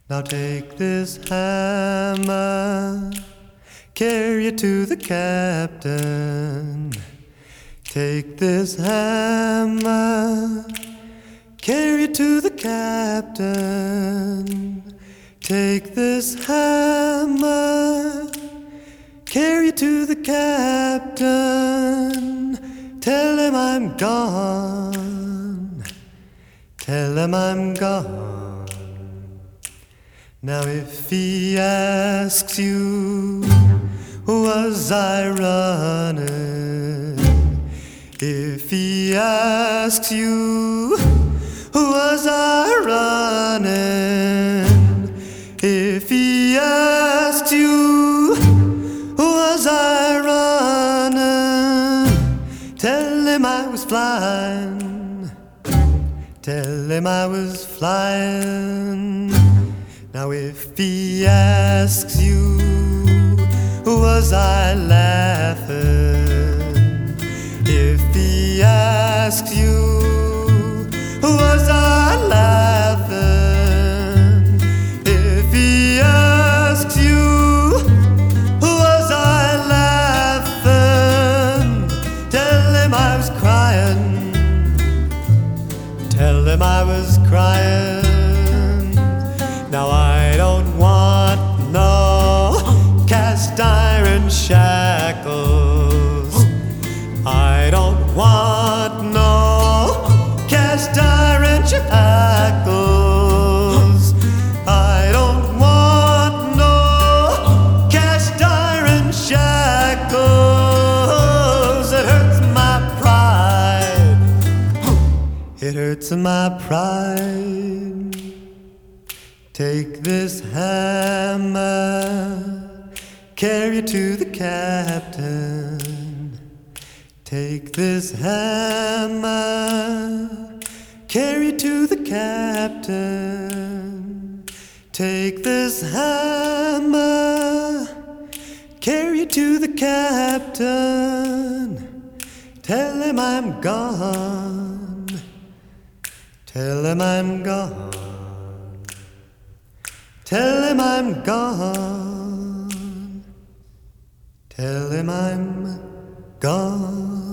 Now take this hammer, carry it to the captain. Take this hammer, carry it to the captain. Take this hammer, carry it to the captain. Tell him I'm gone, tell him I'm gone. Now if he asks you, was I running? If he asks you, was I running? If he asks you, was I running? Tell him I was flying, tell him I was flying. Now if he asks you, was I laughing? If he asks you, was I laughing? If he asks you, was I laughing? Tell him I was crying, tell him I was crying. Now I don't want no cast iron shackles. I don't want no cast iron shackles. I don't want no cast iron shackles. It hurts my pride, it hurts my pride. Take this hammer, carry it to the captain. Take this hammer, carry it to the captain. Take this hammer, carry it to the captain. Tell him I'm gone, tell him I'm gone. Tell him I'm gone, tell him I'm gone.